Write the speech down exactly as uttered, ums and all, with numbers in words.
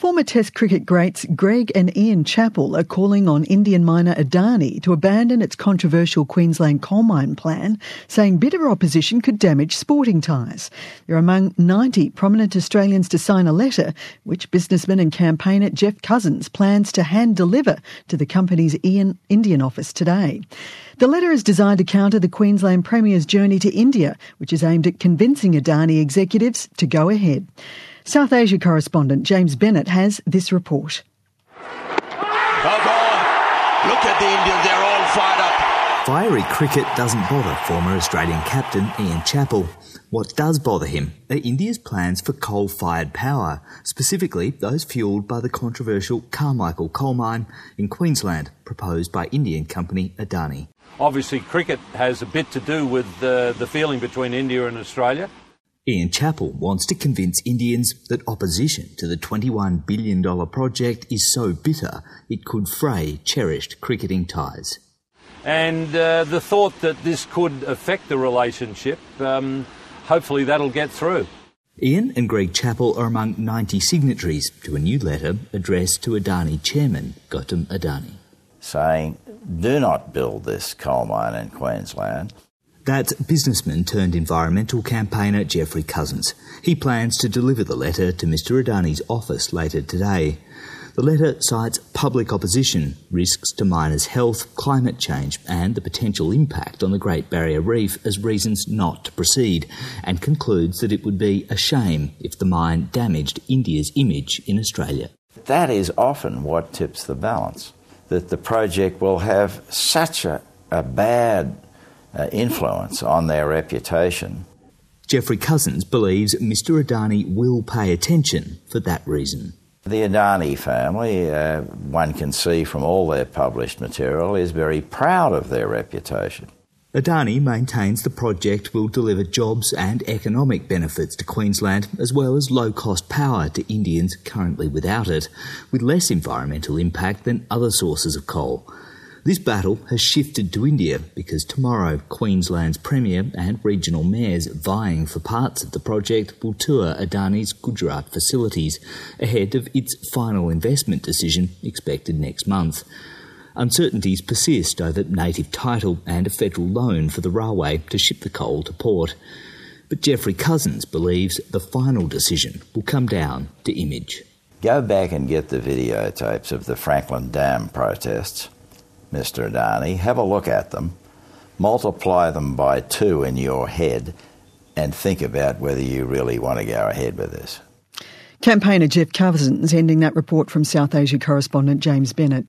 Former Test cricket greats Greg and Ian Chappell are calling on Indian miner Adani to abandon its controversial Queensland coal mine plan, saying bitter opposition could damage sporting ties. They're among ninety prominent Australians to sign a letter, which businessman and campaigner Geoff Cousins plans to hand-deliver to the company's Ian Indian office today. The letter is designed to counter the Queensland Premier's journey to India, which is aimed at convincing Adani executives to go ahead. South Asia correspondent James Bennett has this report. Oh God, look at the Indians, they're all fired up. Fiery cricket doesn't bother former Australian captain Ian Chappell. What does bother him are India's plans for coal-fired power, specifically those fuelled by the controversial Carmichael coal mine in Queensland, proposed by Indian company Adani. Obviously, cricket has a bit to do with uh, the feeling between India and Australia. Ian Chappell wants to convince Indians that opposition to the twenty-one billion dollars project is so bitter it could fray cherished cricketing ties. And uh, the thought that this could affect the relationship, um, hopefully that'll get through. Ian and Greg Chappell are among ninety signatories to a new letter addressed to Adani chairman Gautam Adani, saying, do not build this coal mine in Queensland. That's businessman turned environmental campaigner Geoffrey Cousins. He plans to deliver the letter to Mr Adani's office later today. The letter cites public opposition, risks to miners' health, climate change and the potential impact on the Great Barrier Reef as reasons not to proceed, and concludes that it would be a shame if the mine damaged India's image in Australia. That is often what tips the balance, that the project will have such a, a bad Uh, influence on their reputation. Geoffrey Cousins believes Mr Adani will pay attention for that reason. The Adani family, uh, one can see from all their published material, is very proud of their reputation. Adani maintains the project will deliver jobs and economic benefits to Queensland, as well as low-cost power to Indians currently without it, with less environmental impact than other sources of coal. This battle has shifted to India because tomorrow Queensland's Premier and regional mayors vying for parts of the project will tour Adani's Gujarat facilities ahead of its final investment decision expected next month. Uncertainties persist over native title and a federal loan for the railway to ship the coal to port. But Geoffrey Cousins believes the final decision will come down to image. Go back and get the videotapes of the Franklin Dam protests, Mr Adani, have a look at them, multiply them by two in your head and think about whether you really want to go ahead with this. Campaigner Geoff Cousins ending that report from South Asia correspondent James Bennett.